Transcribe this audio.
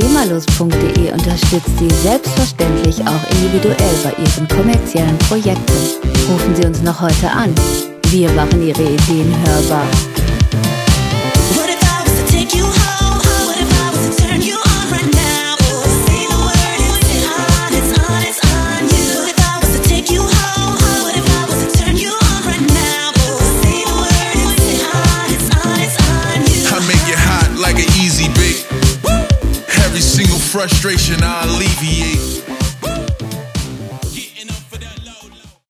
GEMALOS.de unterstützt Sie selbstverständlich auch individuell bei Ihren kommerziellen Projekten. Rufen Sie uns noch heute an. Wir machen Ihre Ideen hörbar. Frustration I alleviate.